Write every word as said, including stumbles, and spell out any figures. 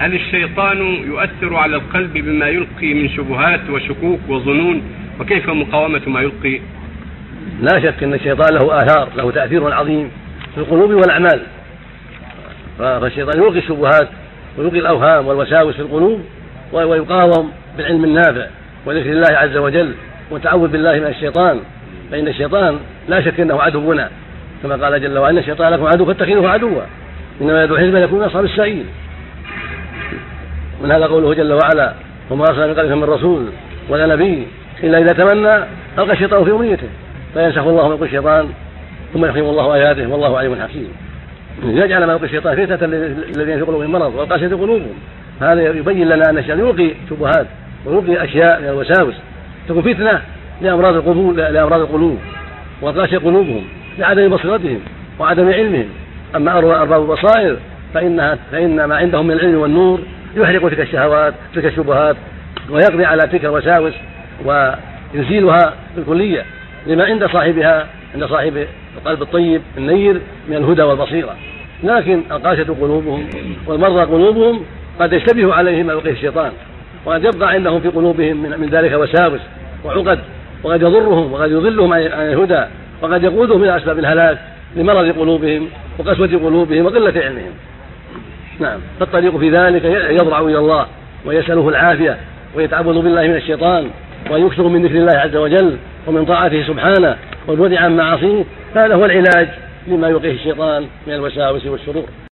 هل الشيطان يؤثر على القلب بما يلقي من شبهات وشكوك وظنون، وكيف مقاومة ما يلقي؟ لا شك أن الشيطان له آثار، له تأثير عظيم في القلوب والأعمال. فالشيطان يلقي الشبهات ويلقي الأوهام والوساوس في القلوب، ويقاوم بالعلم النافع وذكر الله عز وجل والتعوذ بالله من الشيطان، فإن الشيطان لا شك أنه عدونا، كما قال جل وعلا: الشيطان لكم عدو فاتخذوه عدوا إنما يدعو حزبه يكون من أصحاب السعير. من هذا قوله جل وعلا: وما أرسلنا من قبلك من رسول ولا نبي إلا إذا تمنى ألقى الشيطان في أمنيته فينسخ الله ما يلقي الشيطان ثم يحكم الله آياته والله عليم حكيم. يجعل ما يلقي الشيطان فتنة الذين في قلوبهم مرض والقاسية قلوبهم. هذا يبين لنا أن الشيطان يلقي شبهات ويلقي أشياء من الوساوس تكون فتنة لأمراض القلوب لأمراض القلوب والقاسية قلوبهم لعدم بصيرتهم وعدم علمهم. أما أرباب البصائر فإنها فإن ما عندهم من العلم والنور يحرق تلك الشهوات تلك الشبهات ويقضي على تلك الوساوس ويزيلها بالكلية لما عند صاحبها عند صاحب القلب الطيب النير من الهدى والبصيرة. لكن القاسية قلوبهم والمرضى قلوبهم قد يشتبه عليهم ما يلقيه الشيطان، وقد يبقى عندهم في قلوبهم من ذلك وساوس وعقد، وقد يضرهم وقد يضلهم عن الهدى، وقد يقودهم إلى أسباب الهلاك لمرض قلوبهم وقسوة قلوبهم وقلة علمهم. نعم، فالطريق في ذلك يضرع إلى الله ويسأله العافية ويتعوذ بالله من الشيطان ويكثر من ذكر الله عز وجل ومن طاعته سبحانه والبعد عن معاصيه. هذا هو العلاج لما يلقيه الشيطان من الوساوس والشرور.